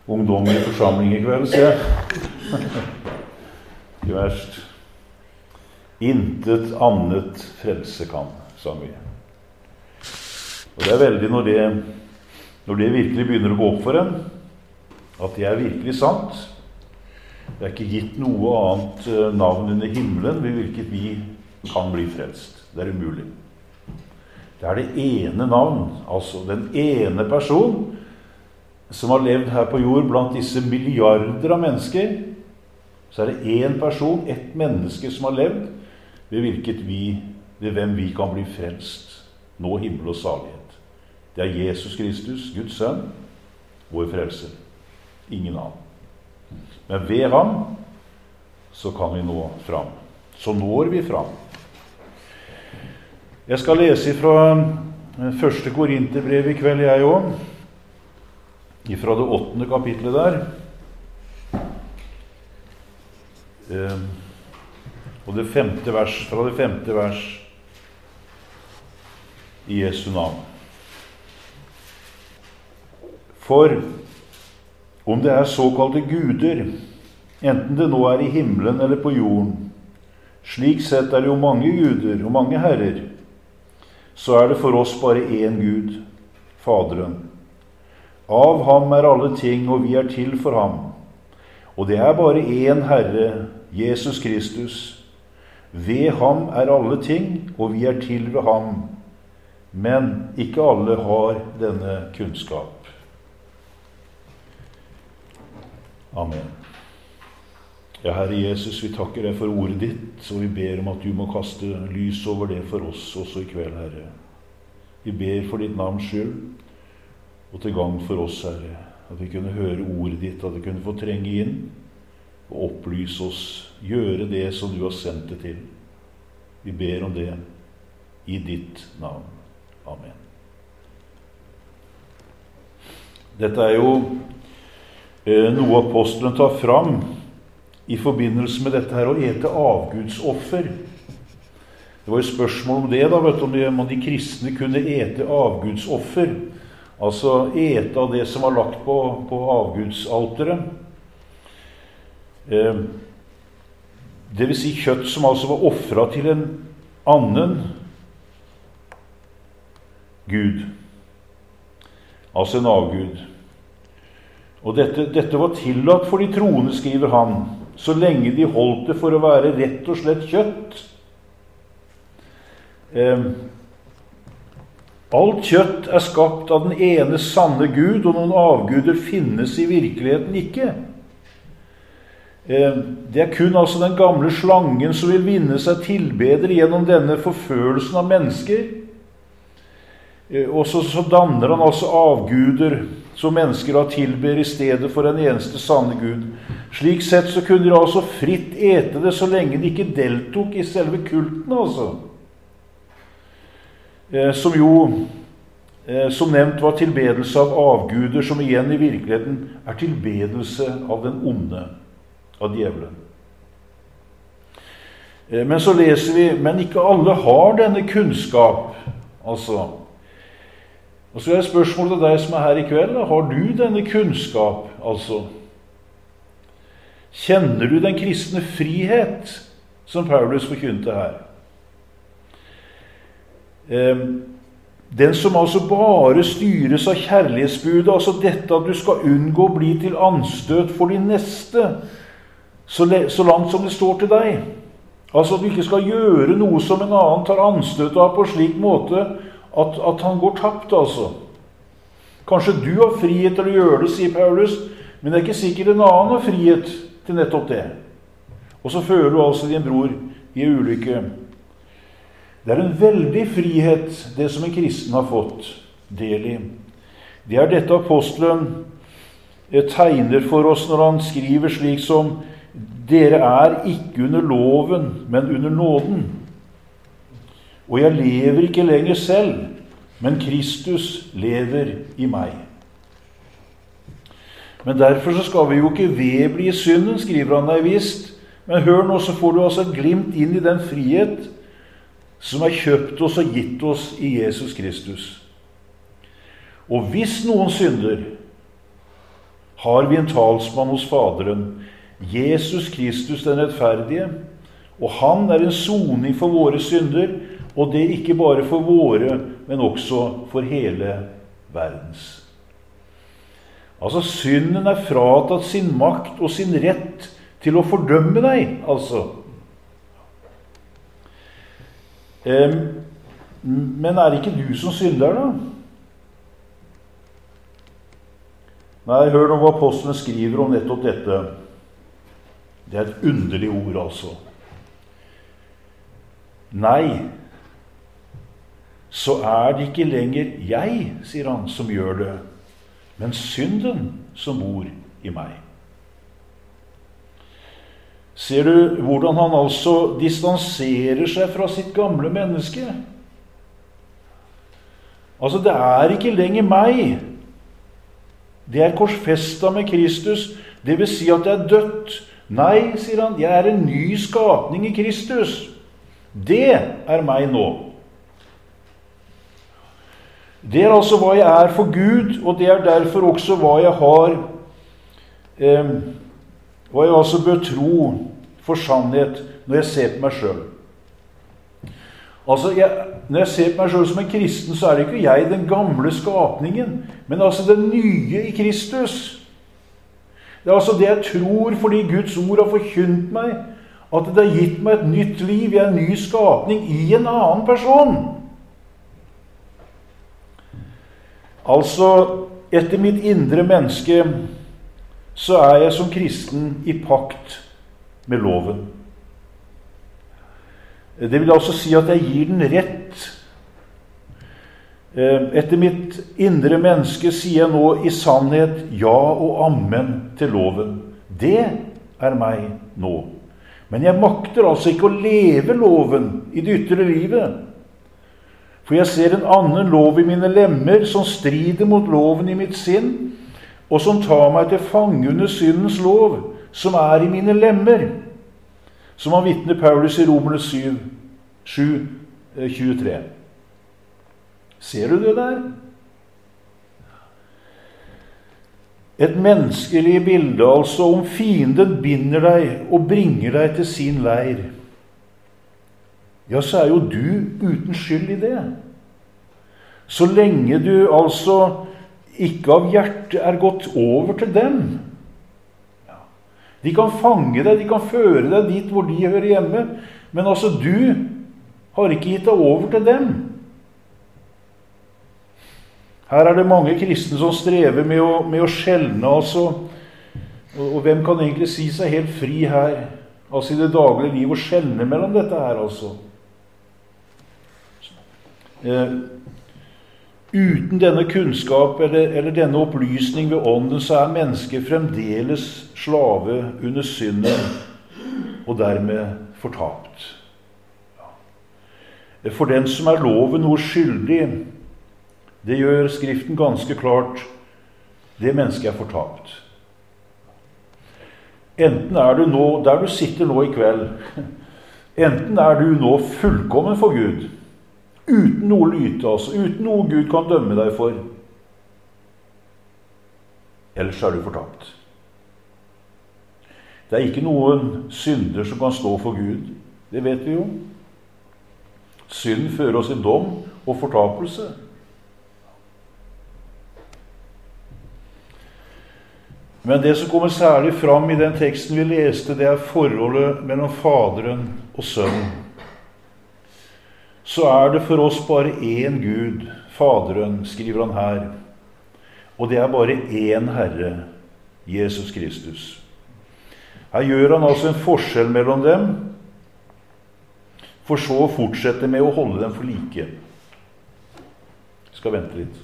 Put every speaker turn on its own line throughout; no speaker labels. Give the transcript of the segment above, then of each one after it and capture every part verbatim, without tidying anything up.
ungdom i forsamling i kveld, sier jeg. Ikke verst. Intet annet frelse kan, sa vi. Og det er veldig når det, når det virkelig begynner å gå opp for en, at det er virkelig sant. Det er ikke gitt noe annet navn under himmelen ved hvilket vi kan bli frelst. Det er umulig. Det er det ene navn, altså den ene person som har levd her på jord blant disse milliarder av mennesker. Så er det en person, ett menneske som har levd ved hvilket vi, ved hvem vi kan bli frelst. Nå himmel og salighet. Det er Jesus Kristus, Guds sønn, vår frelser. Ingen annen. Men ved ham så kan vi nå fram. Så når vi fram. Jeg skal lese fra første Korinterbrev i kveld, jeg også. Fra det åttende kapitlet der. Eh, og det femte vers, fra det femte vers i Jesu navn. For om det er såkalte guder, enten det nå er i himmelen eller på jorden, slik sett er det jo mange guder og mange herrer, så er det for oss bare én Gud, Faderen. Av ham er alle ting, og vi er til for ham. Og det er bare én Herre, Jesus Kristus. Ved ham er alle ting, og vi er til ved ham. Men ikke alle har denne kunnskap. Amen. Ja, Herre Jesus, vi takker deg for ordet ditt, og vi ber om at du må kaste lys over det for oss også i kveld, Herre. Vi ber for ditt navns skyld, og til gang for oss, Herre, at vi kunne høre ordet ditt, at vi kunne få trenge inn og opplyse oss, gjøre det som du har sendt det til. Vi ber om det i ditt navn. Amen. Dette er jo eh, noe apostelen tar fram i forbindelse med dette her å ete avgudsoffer. Det var jo spørsmål om det da, vet du, om de, om de kristne kunne ete avgudsoffer. Altså ete av det som var lagt på, på avgudsalteret. Eh, det vil si kjøtt som altså var offret til en annen Gud. Altså en avgud. Og dette, dette var tillatt for de troende, skriver han, så lenge de holdt det for å være rett og slett kjøtt. Eh, alt kjøtt er skapt av den ene sanne Gud, og noen avguder finnes i virkeligheten ikke. Eh, det er kun altså den gamle slangen som vil vinne seg tilbedere gjennom denne forførelsen av mennesker. Eh, og så, så danner han altså avguder som mennesker da tilber i stedet for en eneste sanne Gud. Slik sett så kunne de altså fritt ete det så lenge de ikke deltok i selve kulten, altså. Eh, som jo, eh, som nevnt, var tilbedelse av avguder, som igjen i virkeligheten er tilbedelse av den onde, av djevelen. Eh, men så leser vi, men ikke alle har denne kunnskap, altså. Og så er det spørsmål til deg som er her i kveld. Har du denne kunnskap, altså? Kjenner du den kristne frihet som Paulus forkynte her? Den som altså bare styres av kjærlighetsbudet, altså dette at du skal unngå å bli til anstøt for de neste, så langt som det står til deg. Altså at du ikke skal gjøre noe som en annen tar anstøt av på slik måte At, at han går tapt, altså. Kanskje du har frihet til å gjøre det, sier Paulus, men det er ikke sikkert en annen har frihet til nettopp det. Og så fører du altså din bror i ulykke. Det er en veldig frihet, det som en kristen har fått del i. Det er dette apostelen tegner for oss når han skriver slik som «Dere er ikke under loven, men under nåden. Og jeg lever ikke lenger selv, men Kristus lever i meg. Men derfor så skal vi jo ikke vedbli i synden, skriver han deg visst. Men hør nå, så får du altså et glimt inn i den frihet som er kjøpt oss og gitt oss i Jesus Kristus. Og hvis noen synder, har vi en talsmann hos Faderen, Jesus Kristus den rettferdige, og han er en soning for våre synder, og det ikke bare for våre, men også for hele verdens. Altså, synden er fratatt sin makt og sin rett til å fordømme deg, altså. Um, men er ikke du som synder, da? Nei, hør nå hva apostelen skriver om nettopp dette. Det er et underlig ord, altså. Nei, så er det ikke lenger jeg, sier han, som gjør det, men synden som bor i meg. Ser du hvordan han altså distanserer seg fra sitt gamle menneske? Altså, det er ikke lenger meg. Det er korsfestet med Kristus. Det vil si at det er dødt. Nei, sier han, jeg er en ny skapning i Kristus. Det er meg nå. Det er altså hva jeg er for Gud, og det er derfor også hva jeg har, eh, hva jeg altså bør tro for sannhet når jeg ser på meg selv. Altså, jeg, når jeg ser på meg selv som en kristen, så er det ikke jeg den gamle skapningen, men altså den nye i Kristus. Det er altså det jeg tror fordi Guds ord har forkynt meg, at det har gitt meg et nytt liv, jeg er en ny skapning i en annen person. Altså, etter mitt indre menneske, så er jeg som kristen i pakt med loven. Det vil altså si at jeg gir den rett. Etter mitt indre menneske sier jeg nå i sannhet ja og amen til loven. Det er meg nå. Men jeg makter altså ikke å leve loven i det ytre livet. For jeg ser en annen lov i mine lemmer som strider mot loven i mitt sinn, og som tar meg til fange under syndens lov, som er i mine lemmer. Som han vitner Paulus i Romerne syv, sju, tjuetre. Ser du det der? Et menneskelig bilde, altså, om fienden binder deg og bringer deg til sin leir. Ja, så er jo du uten skyld i det. Så lenge du altså ikke av hjertet er gått over til dem. Ja. De kan fange deg, de kan føre deg dit hvor de hører hjemme, men altså du har ikke gitt deg over til dem. Her er det mange kristne som strever med å, med å skjelne, altså. Og, og hvem kan egentlig si seg helt fri her, altså i det daglige liv, og skjelne mellom dette her, altså. Eh, uten denne kunnskap eller, eller denne opplysning ved ånden, så er mennesket fremdeles slave under synden, og dermed fortapt. Ja. For den som er loven noe skyldig, det gjør Skriften ganske klart, det mennesket er fortapt. Enten er du nå, der du sitter nå i kveld, enten er du nå fullkommen for Gud, uten noe lyte, altså, uten noe Gud kan dømme deg for, ellers er du fortapt. Det er ikke noen synder som kan stå for Gud, det vet vi jo. Synd fører oss i dom og fortapelse. Men det som kommer særlig fram i den teksten vi leste, det er forholdet mellom Faderen og Sønnen. Så er det for oss bare én Gud, Faderen, skriver han her. Og det er bare én Herre, Jesus Kristus. Her gjør han altså en forskjell mellom dem, for så å fortsette med å holde dem for like. Jeg skal vente litt.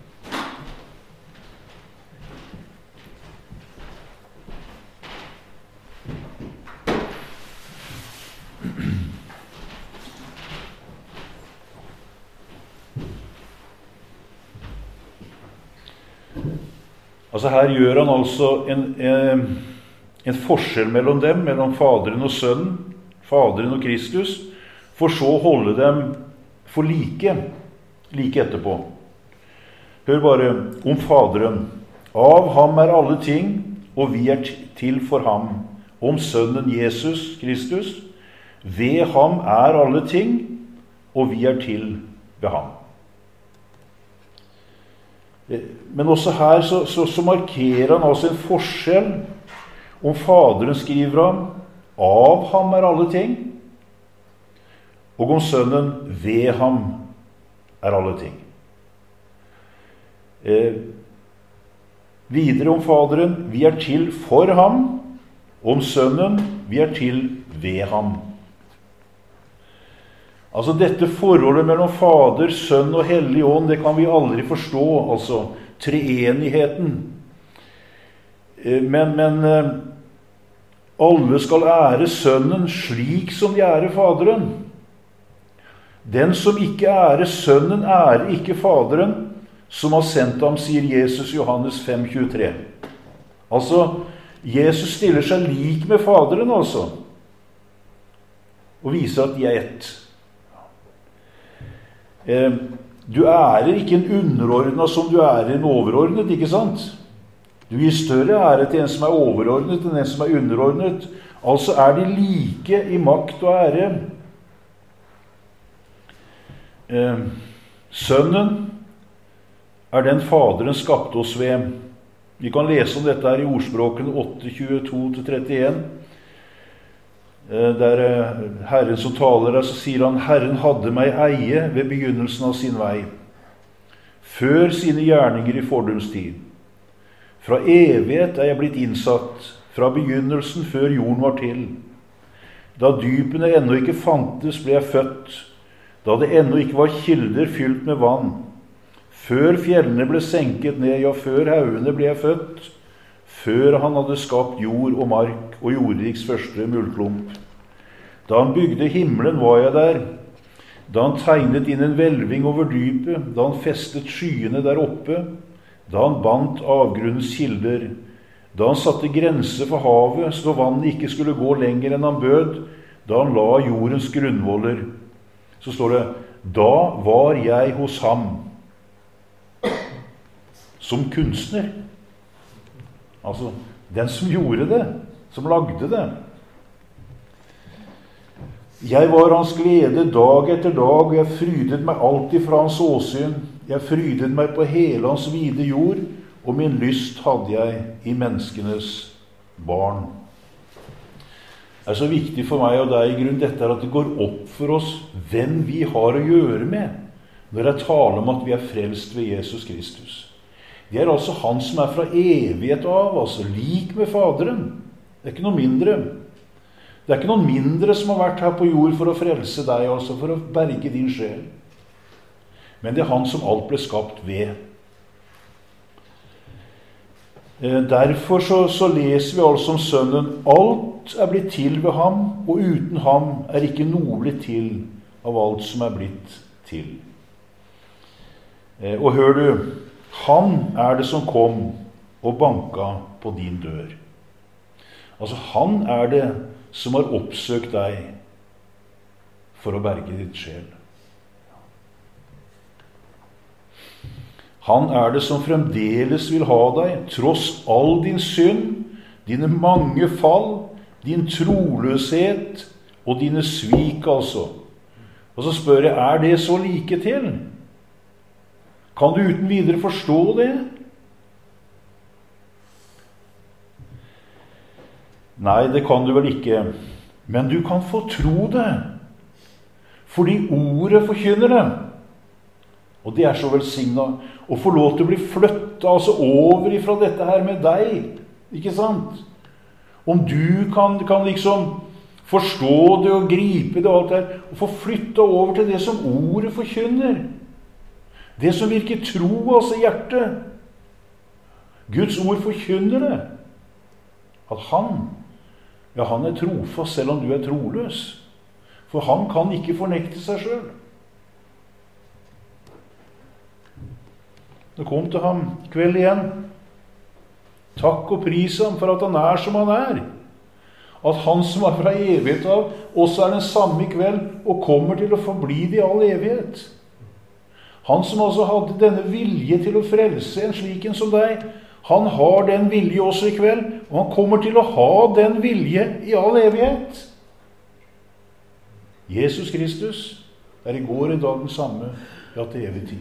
Altså her gjør han altså en, en, en forskjell mellom dem, mellom Faderen og Sønnen, Faderen og Kristus, for så å holde dem for like, like etterpå. Hør bare om Faderen. Av ham er alle ting, og vi er til for ham. Om Sønnen Jesus Kristus, ved ham er alle ting, og vi er til ved ham. Men også her så, så, så markerer han altså en forskjell om Faderen skriver ham, av ham er alle ting, og om Sønnen, ved ham er alle ting. Eh, videre om Faderen, vi er til for ham, om Sønnen, vi er til ved ham. Altså dette forholdet mellom Fader, Sønn og Hellig Ånd, det kan vi aldri forstå, altså treenigheten. Men, men alle skal ære Sønnen slik som de ærer Faderen. Den som ikke ærer Sønnen, ærer ikke Faderen, som har sendt ham, sier Jesus Johannes fem tjuetre. Altså, Jesus stiller seg lik med Faderen, altså, og viser at de er ett. Du ærer ikke en underordnet som du ærer en overordnet, ikke sant? Du gir større ære til en som er overordnet enn en som er underordnet. Altså er de like i makt og ære. Sønnen er den Faderen skapte oss ved. Vi kan lese om dette her i ordspråkene åtte tjueto til trettien. Der Herren som taler der, så sier han: Herren hadde meg eie ved begynnelsen av sin vei, før sine gjerninger i fordums tid. Fra evighet er jeg blitt innsatt, fra begynnelsen før jorden var til. Da dypene ennå ikke fantes, ble jeg født, da det ennå ikke var kilder fylt med vann. Før fjellene ble senket ned, ja, før haugene ble jeg født, før han hadde skapt jord og mark og jordriks første muldklump. Da han bygde himmelen, var jeg der. Da han tegnet inn en hvelving over dypet, da han festet skyene der oppe, da han bandt avgrunnens kilder, da han satte grenser for havet, så vannet ikke skulle gå lenger enn han bød, da han la jordens grunnvoller. Så står det: da var jeg hos ham som kunstner. Altså, den som gjorde det, som lagde det. Jeg var hans glede dag etter dag, og jeg frydet meg alltid fra hans åsyn. Jeg frydet meg på hele hans vide jord, og min lyst hadde jeg i menneskenes barn. Det er så viktig for meg og deg i grunn dette er at det går opp for oss hvem vi har å gjøre med, når jeg taler om at vi er frelst ved Jesus Kristus. Det er altså han som er fra evighet av, altså lik med Faderen. Det er ikke noe mindre. Det er ikke noen mindre som har vært her på jord for å frelse deg, altså for å berge din sjel. Men det er han som alt ble skapt ved. Derfor så, så leser vi altså om Sønnen: alt er blitt til ved ham, og uten ham er ikke noe blitt til av alt som er blitt til. Og hør du, han er det som kom og banka på din dør. Altså, han er det som har oppsøkt deg for å berge ditt sjel. Han er det som fremdeles vil ha deg, tross all din synd, dine mange fall, din troløshet og dine svik, altså. Og så spør jeg, er det så like til? Kan du uten videre forstå det? Nei, det kan du vel ikke. Men du kan få tro det. Fordi ordet forkynner det. Og det er så velsignet. Å få lov til å bli flyttet altså over ifra dette her med deg. Ikke sant? Om du kan, kan liksom forstå det og gripe det og alt der. Og få flyttet over til det som ordet forkynner. Det som virker tro, altså hjertet. Guds ord forkynner det. At han, ja, han er trofast selv om du er troløs. For han kan ikke fornekte seg selv. Det kom til ham i kveld igjen. Takk og pris ham for at han er som han er. At han som er fra evighet av, også er den samme i kveld, og kommer til å forbli det i all evighet. Han som altså hadde denne vilje til å frelse en slik en som deg, Han har den vilje også i kveld, og han kommer til å ha den vilje i all evighet. Jesus Kristus er i går i dag den samme, ja, til evig tid.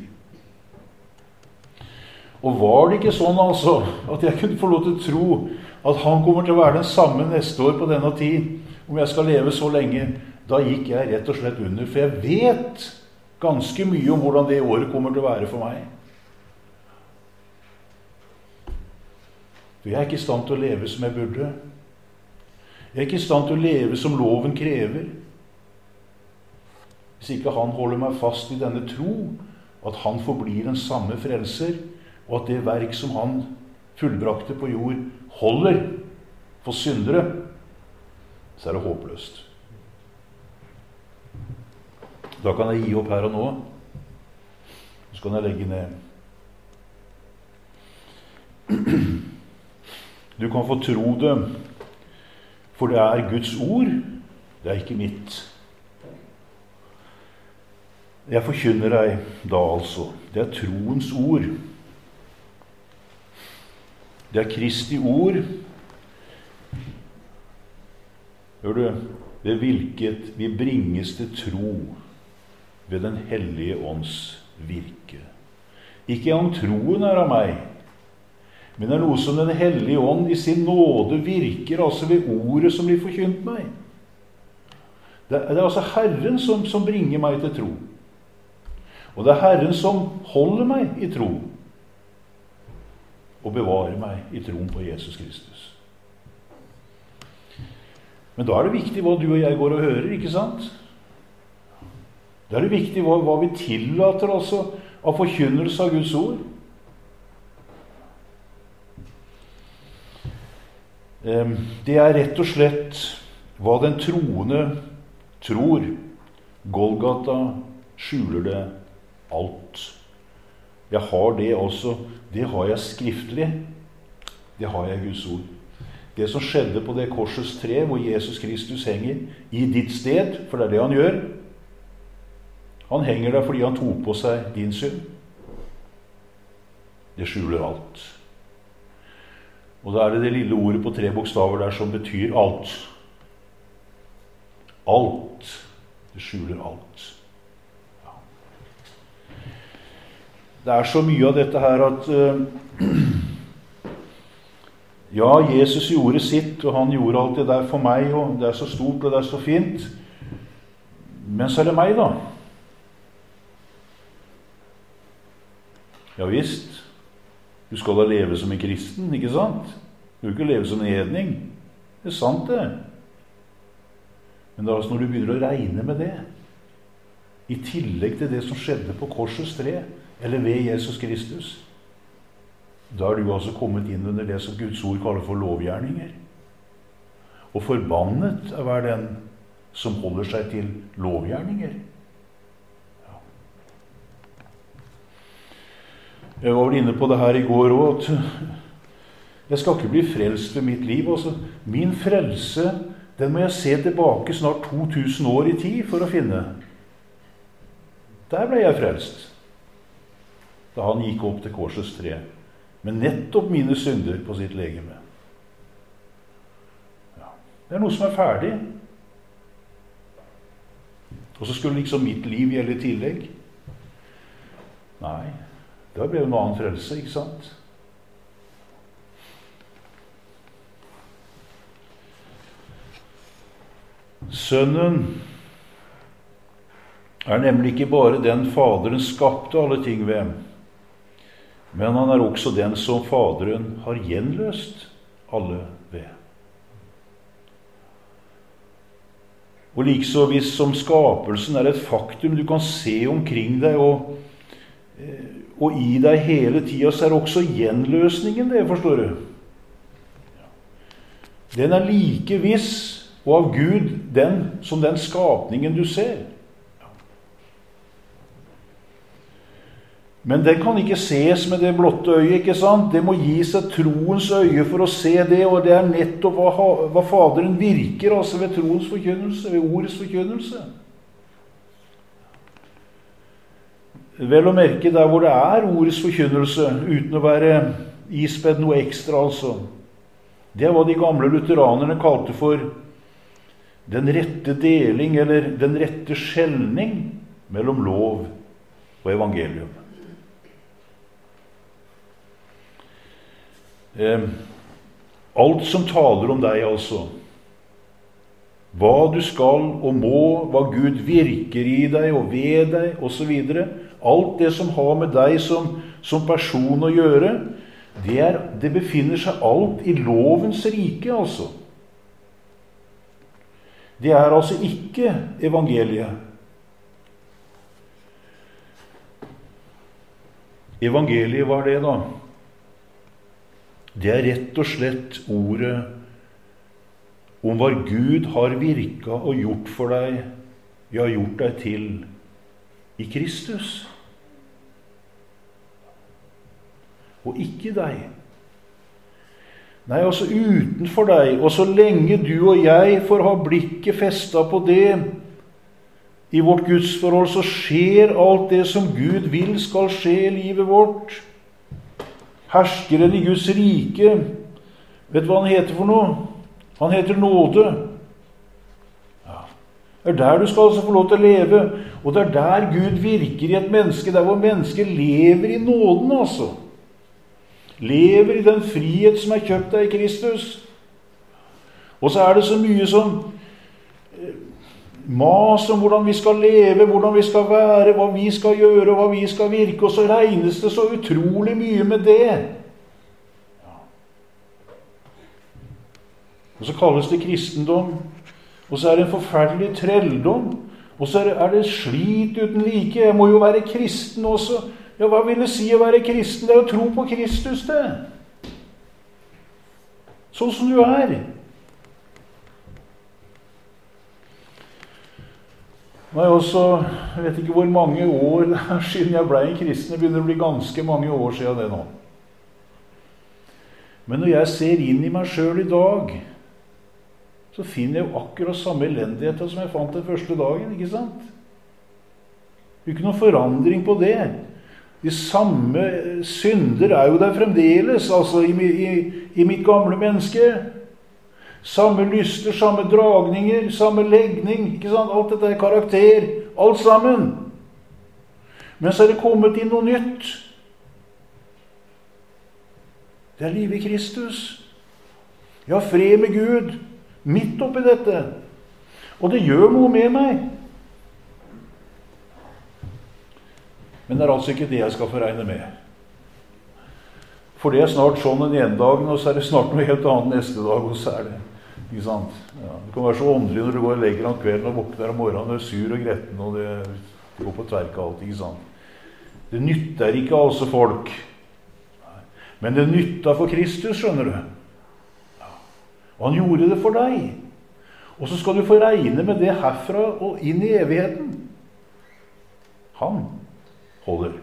Og var det ikke sånn altså, at jeg kunne få lov til å tro at han kommer til å være den samme neste år på denne tid, om jeg skal leve så lenge, da gikk jeg rett og slett under, for jeg vet ganske mye om hvordan det året kommer til å være for meg. For jeg er ikke i stand til å leve som jeg burde. Jeg er ikke i stand til å leve som loven krever. Hvis ikke han holder meg fast i denne tro, at han forblir den samme frelser, og at det verk som han fullbrakte på jord holder for syndere, så er det håpløst. Da kan jeg gi opp her og nå. Så kan jeg legge ned. Du kan få tro det, for det er Guds ord, det er ikke mitt. Jeg forkynner deg da altså. Det er troens ord. Det er Kristi ord. Hør du, ved hvilket vi bringes til tro ved den hellige ånds virke. Ikke om troen er av meg, men det er noe som den hellige ånd i sin nåde virker, altså ved ordet som blir forkynt meg. Det er, det er altså Herren som, som bringer meg til tro. Og det er Herren som holder meg i tro, og bevarer meg i troen på Jesus Kristus. Men da er det viktig hva du og jeg går og hører, ikke sant? Da er det viktig hva, hva vi tillater altså av forkynnelse av Guds ord. Det er rett og slett hva den troende tror. Golgata skjuler det alt. Jeg har det også. Det har jeg skriftlig. Det har jeg i Guds ord. Det som skjedde på det korsets tre, hvor Jesus Kristus henger i ditt sted, for det er det han gjør. Han henger der fordi han tok på seg din synd. Det skjuler alt. Og da er det det lille ordet på tre bokstaver der som betyr alt. Alt. Det skjuler alt. Ja. Det er så mye av dette her at uh, ja, Jesus gjorde sitt, og han gjorde alt det der for meg, og det er så stort, og det er så fint. Men så er det meg da. Ja visst, du skal da leve som en kristen, ikke sant? Du skal ikke leve som en hedning. Det er sant det. Men det er altså når du begynner å regne med det, i tillegg til det som skjedde på korsets tre, eller ved Jesus Kristus, da er du altså kommet inn under det som Guds ord kaller for lovgjerninger. Og forbannet er hver den som holder seg til lovgjerninger. Ja. Jeg var vel inne på det her i går også, at jeg skal ikke bli frelst ved mitt liv. Altså, min frelse, den må jeg se tilbake snart to tusen år i tid for å finne. Der ble jeg frelst, da han gikk opp til korsets tre. Men nettopp mine synder på sitt legeme. Ja. Det er noe som er ferdig. Og så skulle liksom mitt liv gjelde i tillegg. Nei, da ble det en annen frelse, ikke sant? Sønnen er nemlig ikke bare den Faderen skapte alle ting ved, men han er også den som Faderen har gjenløst alle ved. Og likså hvis som skapelsen er et faktum du kan se omkring deg og, og i deg hele tiden, så er også gjenløsningen det, forstår du. Den er like viss og av Gud den som den skapningen du ser. Men den kan ikke ses med det blotte øyet, ikke sant? Det må gis et troens øye for å se det, og det er nettopp hva, hva Faderen virker, altså ved troens forkynnelse, ved ordets forkynnelse. Vel å merke der hvor det er ordets forkynnelse, uten å være ispedd noe ekstra altså. Det er hva de gamle lutheranerne kalte for den rette deling, eller den rette skjelning mellom lov og evangelium. Eh, alt som taler om deg altså, hva du skal og må, hva Gud virker i deg og ved deg, og så videre, alt det som har med deg som, som person å gjøre, det, er, det befinner seg alt i lovens rike, altså. Det er altså ikke evangeliet. Evangeliet, hva er det da? Det er rett og slett ordet om hva Gud har virket og gjort for deg, ja, gjort deg til i Kristus. Og ikke deg. Nei, altså utenfor deg, og så lenge du og jeg får ha blikket festet på det, i vårt gudsforhold, så skjer alt det som Gud vil skal skje i livet vårt. Herskeren i Guds rike, vet du hva han heter for noe? Han heter nåde. Ja. Det er der du skal altså få lov til å leve, og det er der Gud virker i et menneske, der hvor mennesket lever i nåden, altså. Lever i den frihet som er kjøpt deg i Kristus. Og så er det så mye som mas om hvordan vi skal leve, hvordan vi skal være, hva vi skal gjøre, hva vi skal virke, og så regnes det så utrolig mye med det. Ja. Og så kalles det kristendom, og så er det en forferdelig trelldom, og så er det slit uten like. Jeg må jo være kristen også. Ja, hva vil det si å være kristen? Det er å tro på Kristus, det. Sånn som du er. Nå er jeg også, jeg vet ikke hvor mange år det er siden jeg ble en kristen. Det begynner å bli ganske mange år siden det nå. Men når jeg ser inn i meg selv i dag, så finner jeg jo akkurat samme elendighet som jeg fant den første dagen, ikke sant? Det er ikke noen forandring på det. De samme synder er jo der fremdeles, altså i, i, i mitt gamle menneske. Samme lyster, samme dragninger, samme legning, ikke sant? Alt dette er karakter, alt sammen. Men så er det kommet inn noe nytt. Det er livet i Kristus. Jeg har fred med Gud, midt oppi dette. Og det gjør noe med meg. Men det er altså ikke det jeg skal få regne med. For det er snart sånn den ene dagen, og så er det snart noe helt annet neste dag, og så er det, ikke sant? Ja, det kan være så åndelig når du går og legger om kvelden og våkner om morgenen, og er sur og gretten, og det går på tverke alt, ikke sant? Det nytter ikke altså folk. Men det nytter for Kristus, skjønner du. Ja. Og han gjorde det for deg. Og så skal du få regne med det herfra og inn i evigheten. Han holder.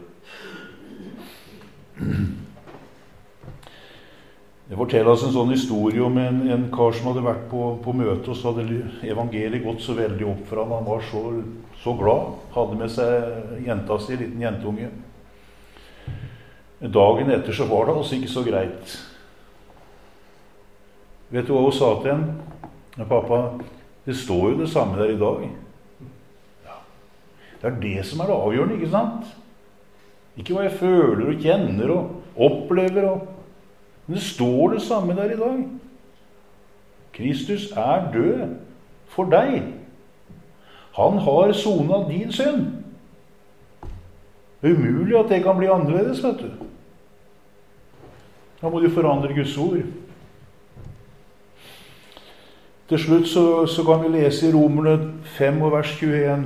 Det forteller oss en sånn historie om en, en kar som hadde vært på, på møte, og så hadde evangeliet gått så veldig opp for ham. Han var så, så glad. Hadde med seg jenta si, en liten jentunge. Dagen etter så var det altså ikke så greit. Vet du hva hun sa til henne? Ja, pappa, det står jo det samme der i dag. Ja. Det er det som er det avgjørende, ikke sant? Ikke hva jeg føler og kjenner og opplever. Og... Men det står det samme der i dag. Kristus er død for deg. Han har sonet din synd. Det er umulig at det kan bli annerledes, vet du. Da må du forandre Guds ord. Til slutt så, så kan vi lese i Romerne fem og vers tjueen.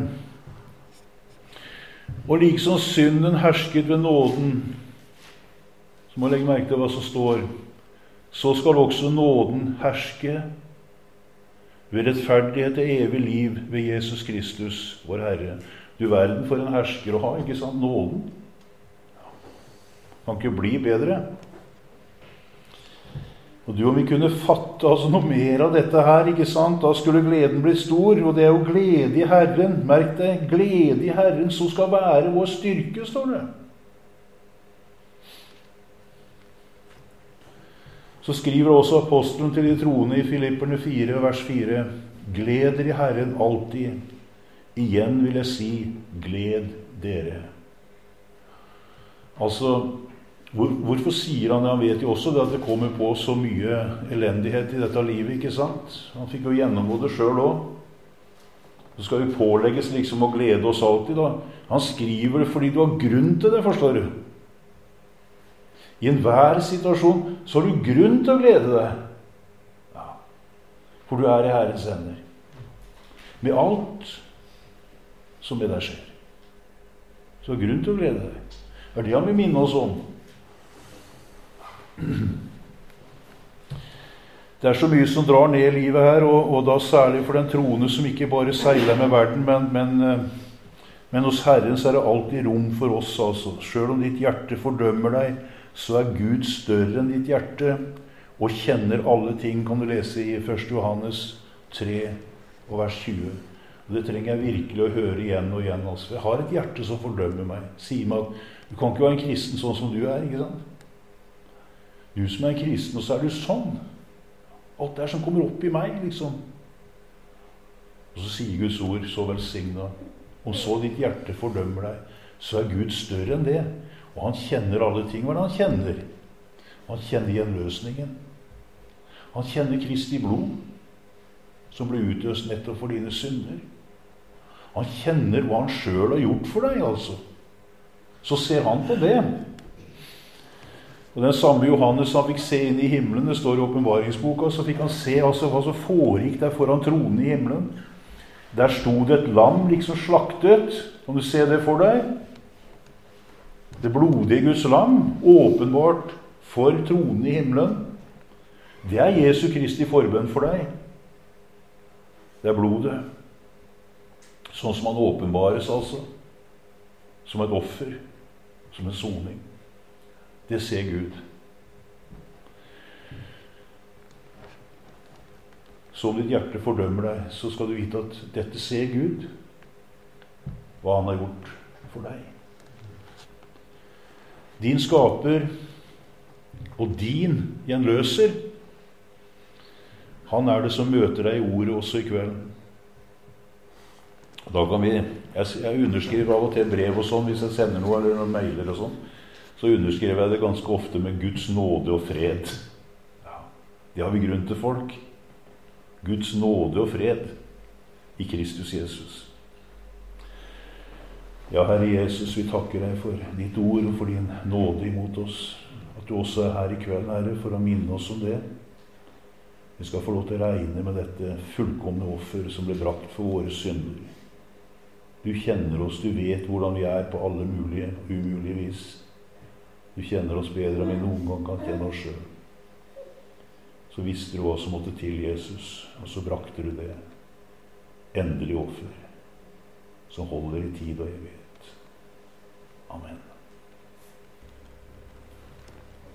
Og liksom synden hersket ved nåden, så må jeg legge merke til hva som står, så skal også nåden herske ved rettferdighet og evig liv ved Jesus Kristus, vår Herre. Du verden for en hersker å ha, ikke sant? Nåden. Kan ikke bli bedre. Og du, om vi kunne fatte altså noe mer av dette her, ikke sant? Da skulle gleden bli stor, og det er jo glede i Herren. Merk det, glede i Herren som skal være vår styrke, står det. Så skriver også apostelen til de troende i Filipperne fire, vers fire, gled dere i Herren alltid. Igjen vil jeg si, gled dere. Altså, hvor, hvorfor sier han det? Han vet jo også det at det kommer på så mye elendighet i dette livet, ikke sant? Han fikk jo gjennomgå det selv også. Så skal vi pålegges liksom å glede oss alltid da. Han skriver det fordi du har grunn til det, forstår du. I enhver situasjon så har du grunn til å glede deg. Ja. For du er i Herrens hender. Med alt som med deg skjer. Så har du grunn til å glede deg. Det er det han vil minne oss om. Det er så mye som drar ned i livet her, og, og da særlig for den troende som ikke bare seiler med verden, men, men, men hos Herren så er det alltid rom for oss, altså. Selv om ditt hjerte fordømmer deg, så er Gud større enn ditt hjerte, og kjenner alle ting, kan du lese i første Johannes tre og vers tjue. Og det trenger jeg virkelig å høre igjen og igjen. Altså. Jeg har et hjerte som fordømmer meg. Sier meg at du kan ikke være en kristen sånn som du er, ikke sant? Du som er en kristen, og så er du sånn. Alt det som kommer opp i meg, liksom. Og så sier Guds ord, så velsignet, om så ditt hjerte fordømmer deg, så er Gud større enn det. Og han kjenner alle ting. Hva er det han kjenner? Han kjenner gjenløsningen. Han kjenner Kristi blod, som ble utøst nettopp for dine synder. Han kjenner hva han selv har gjort for deg, altså. Så ser han på det. Og den samme Johannes, han fikk se inn i himmelen, det står i åpenbaringsboka, så fikk han se altså, hva som foregikk der foran tronen i himmelen. Der stod det et lam liksom slaktet. Kan du se det for deg? Det blodige Guds lam, åpenbart for tronen i himmelen. Det er Jesu Kristi forbønn for deg. Det er blodet. Sånn som han åpenbares altså. Som et offer. Som en soning. Det ser Gud. Så om ditt hjerte fordømmer deg, så skal du vite at dette ser Gud. Hva han har gjort for deg. Din skaper og din gjenløser, han er det som møter deg i ordet også i kvelden. Da kan vi, jeg, jeg underskriver av og til brev og sånn, hvis jeg sender noe eller noen mailer og sånn, så underskriver jeg det ganske ofte med Guds nåde og fred. Ja, det har vi grunn til, folk. Guds nåde og fred i Kristus Jesus. Ja, Herre Jesus, vi takker deg for ditt ord og for din nåde imot oss. At du også er her i kvelden, Herre, for å minne oss om det. Vi skal få lov til å regne med dette fullkomne offer som ble brakt for våre synder. Du kjenner oss, du vet hvordan vi er på alle mulige og umulige vis. Du kjenner oss bedre enn vi noen gang kan kjenne oss selv. Så visste du hva som måtte til, Jesus, og så brakte du det. Endelig offer, som holder i tid og evighet. Amen.